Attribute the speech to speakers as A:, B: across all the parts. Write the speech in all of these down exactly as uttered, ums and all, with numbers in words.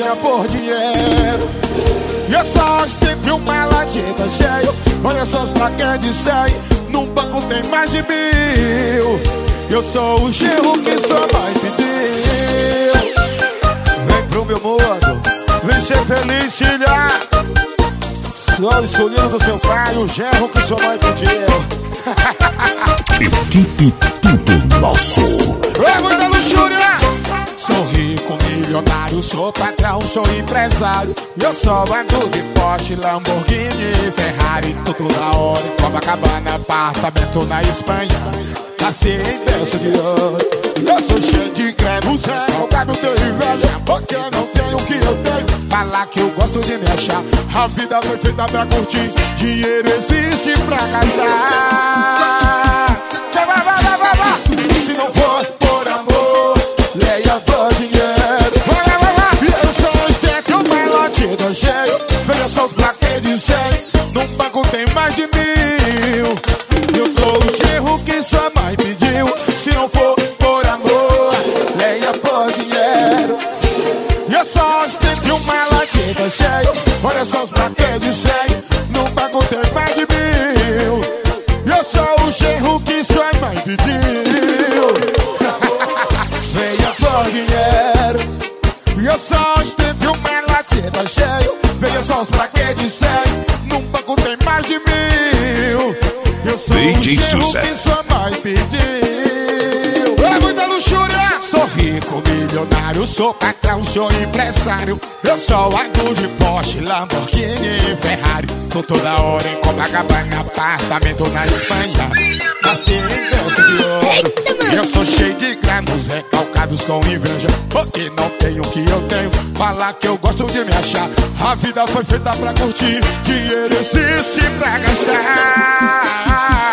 A: venha por dinheiro. E eu só ostento uma latinha cheia. Olha só os plaquês de cem. Num banco tem mais de mil. Eu sou o genro que sua mãe pediu. Vem pro meu mundo, vem ser feliz, filha. Sou o escolhido do seu pai, o genro que sua mãe pediu.
B: Equipe Tudo Nosso.
A: É muita luxúria. Sou rico, milionário, sou patrão, sou empresário. Eu só ando de Porsche, Lamborghini, Ferrari, tudo da hora. Copacabana, apartamento na Espanha. Nasci em berço de ouro. Eu sou cheio de creme, Zé, calcado tenho inveja, porque não tenho o que eu tenho. Falar que eu gosto de me achar. A vida foi feita pra curtir. Dinheiro existe pra gastar. Vai, vai, vai, vai, vai. Se não for por amor, leia por dinheiro. Vai, vai, vai, vai. Eu sou um estete, um malote cheio. Veja só os plaquês de cem. Num banco tem mais de mil. Eu sou o genro que sua mãe pediu. Se não for por amor, leia por dinheiro. Eu só ostento uma latinha cheia. Olha só os plaquês de cem. Num banco tem mais de mil. Eu sou o genro que sua mãe pediu. Venha por dinheiro. Eu só ostento uma latinha cheia. Veja só os plaquês de cem. Num banco tem mais de mil. Eu sou
B: D J
A: o genro
B: Sucesso.
A: que sua mãe pediu. É muita luxúria. Sou rico, milionário, sou patrão, sou empresário. Eu só ando de Porsche, Lamborghini, Ferrari. Tô toda hora em Copacabana, apartamento na Espanha. Nasci em berço de ouro. Eu sou cheio de granos recalcados com inveja, porque não tenho o que eu tenho. Falar que eu gosto de me achar. A vida foi feita pra curtir. Dinheiro existe pra gastar.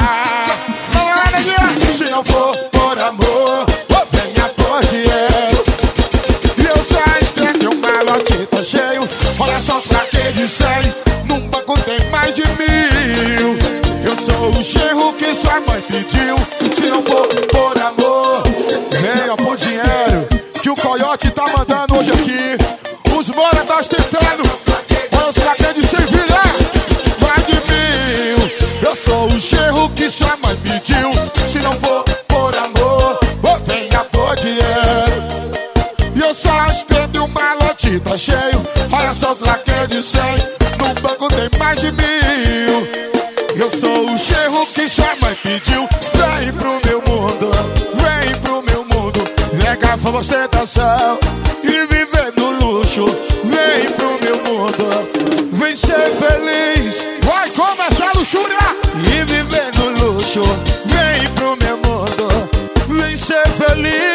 A: Se não for por amor, venha por dinheiro. E eu só estendo um malotita cheio. Olha só os plaquês de cem. Num banco tem mais de mil. Eu sou o genro que sua mãe pediu. Se não for por amor, venha por dinheiro. Que o Coyote tá mandando hoje aqui. Os mora tá ostentando. Olha os plaquês de cem, filha. Mais de mil. Eu sou o genro que sua mãe pediu. Se não for por amor, venha por dinheiro. E eu só estendo uma lotita cheio. Olha só os plaquês de cem. No banco tem mais de mil. Eu sou o genro que sua mãe pediu. Vem pro meu mundo, vem pro meu mundo. Nega fama, ostentação e viver no luxo. Vem pro meu mundo, vem ser feliz. Vai começar a luxúria. E viver no luxo. Vem pro meu mundo, vem ser feliz.